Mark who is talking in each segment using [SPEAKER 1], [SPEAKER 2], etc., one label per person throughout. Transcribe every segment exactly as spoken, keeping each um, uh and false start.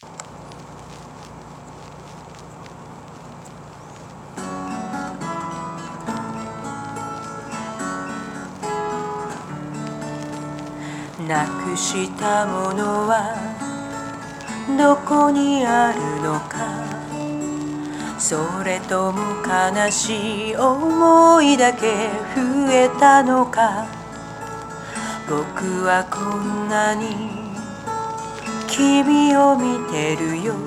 [SPEAKER 1] なくしたものはどこにあるのか、それとも悲しい思いだけ増えたのか。僕はこんなに君を見てるよ。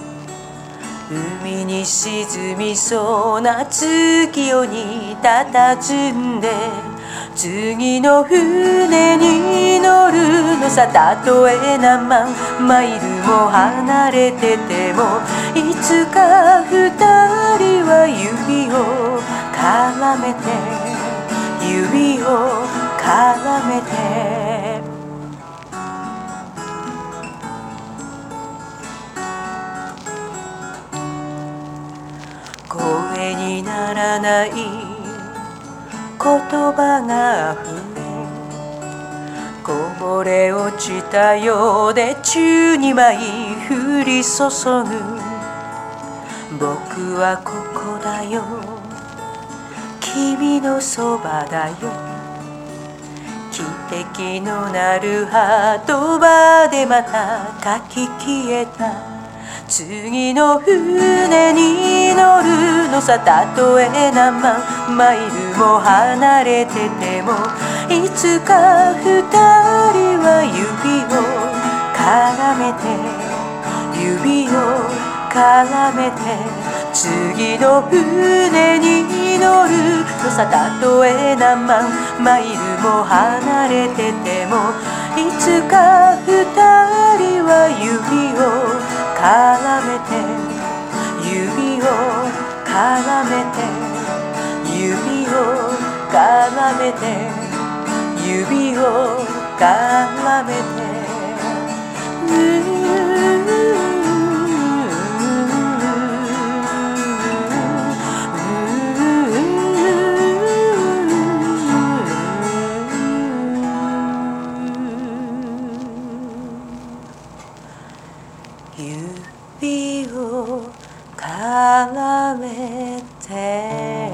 [SPEAKER 1] 海に沈みそうな月夜に佇んで、次の船に乗るのさ。たとえ何万マイルも離れてても、いつか二人は指を絡めて、指を絡めて。声にならない言葉が溢れ、こぼれ落ちたようで宙に舞い降り注ぐ。僕はここだよ、君のそばだよ。汽笛の鳴る波止場でまた書き消えた。次の船に乗るのさ。たとえ何万マイルも離れてても、いつか二人は指を絡めて、指を絡めて。次の船に乗るのさ。たとえ何万マイルも離れてても、いつか二人は指を絡めて、指を絡めて、指を絡めて、指を絡めて。指を絡めて。